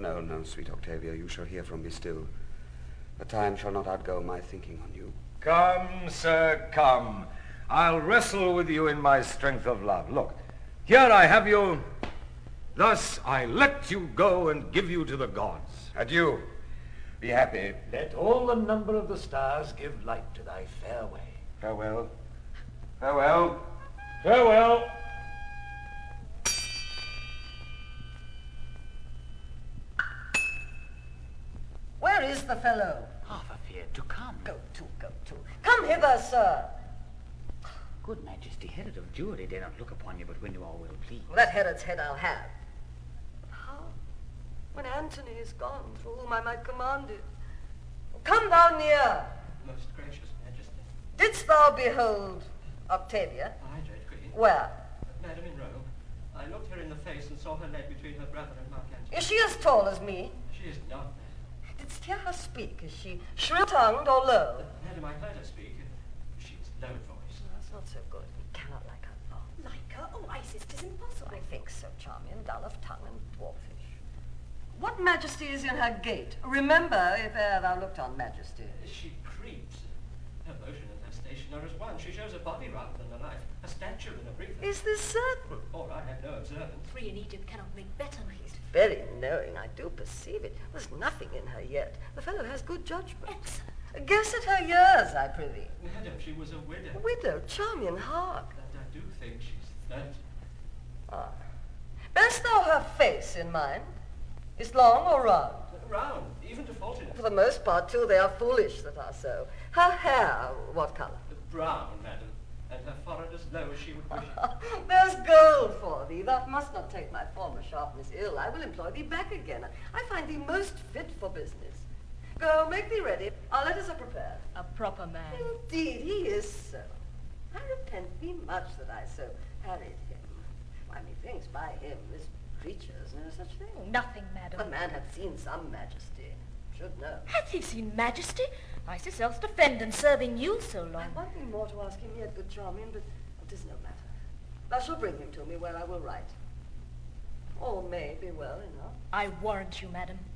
No, no, sweet Octavia, you shall hear from me still. The time shall not outgo my thinking on you. Come, sir, come. I'll wrestle with you in my strength of love. Look, here I have you. Thus I let you go and give you to the gods. Adieu. Be happy. Let all the number of the stars give light to thy fair way. Farewell. Farewell. Farewell. Where is the fellow? Half afeard to come. Go to. Come hither, sir. Good Majesty, Herod of Jewry dare not look upon you but when you are well pleased. Well, that Herod's head I'll have. How? When Antony is gone, through whom I might command it. Come thou near. Most gracious Majesty. Didst thou behold Octavia? Aye, Dread Queen. Where? Madam, in Rome. I looked her in the face and saw her led between her brother and Mark Antony. Is she as tall as me? She is not, madam. Didst hear her speak? Is she shrill-tongued or low? Madam, I heard her speak. She is low-voiced. That's not so good. We cannot like her long. Like her? Oh, Isis, 'tis impossible. I think so, Charmian, dull of tongue and dwarfish. What majesty is in her gait? Remember, if e'er thou looked on majesty. She creeps. Her motion and her station are as one. She shows a body rather than a life, a stature and a breathing. Is this certain? Or I have no observance. Three in Egypt cannot make better. He's very knowing, I do perceive it. There's nothing in her yet. The fellow has good judgment. Excellent. Guess at her years, I prithee. Madam, she was a widow. A widow, Charmian, hark. And I do think she's 30. Ah. Bear'st thou her face in mind? Is long or round? Round, even to faultiness. For the most part, too, they are foolish that are so. Her hair, what colour? Brown, madam, and her forehead as low as she would wish it. There's gold for thee. Thou must not take my former sharpness ill. I will employ thee back again. I find thee most fit for business. Go, make thee ready. Our letters are prepared. A proper man. Indeed, he is so. I repent me much that I so harried him. Why, methinks by him this creature is no such thing. Nothing, madam. The man hath seen some majesty. Should know. Hath he seen majesty? Isis else defend and serving you so long. I want thee more to ask him yet, good Charmian, but it is no matter. Thou shalt bring him to me where I will write. All may be well enough. I warrant you, madam.